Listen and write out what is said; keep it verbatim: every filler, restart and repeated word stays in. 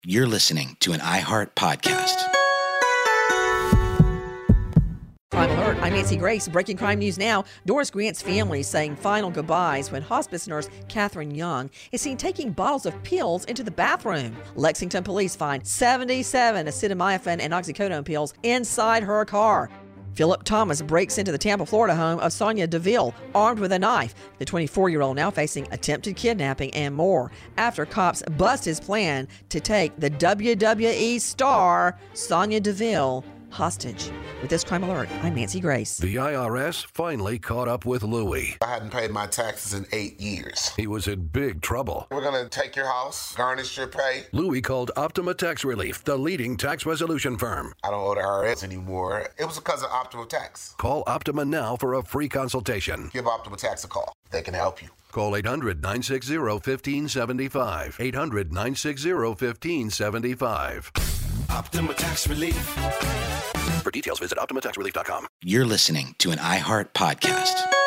You're listening to an iHeart podcast. Crime Alert, I'm Nancy Grace. Breaking crime news now. Doris Grant's family saying final goodbyes when hospice nurse Catherine Young is seen taking bottles of pills into the bathroom. Lexington police find seventy-seven acetaminophen and oxycodone pills inside her car. Philip Thomas breaks into the Tampa, Florida home of Sonia Deville, armed with a knife. The twenty-four-year-old now facing attempted kidnapping and more after cops bust his plan to take the W W E star Sonia Deville hostage. With this Crime Alert, I'm Nancy Grace. The I R S finally caught up with Louie. I hadn't paid my taxes in eight years. He was in big trouble. We're going to take your house, garnish your pay. Louie called Optima Tax Relief, the leading tax resolution firm. I don't owe the I R S anymore. It was because of Optima Tax. Call Optima now for a free consultation. Give Optima Tax a call. They can help you. Call eight hundred, nine six zero, one five seven five. eight hundred, nine six zero, one five seven five. Optima Tax Relief. For details, visit Optima Tax Relief dot com. You're listening to an iHeart podcast.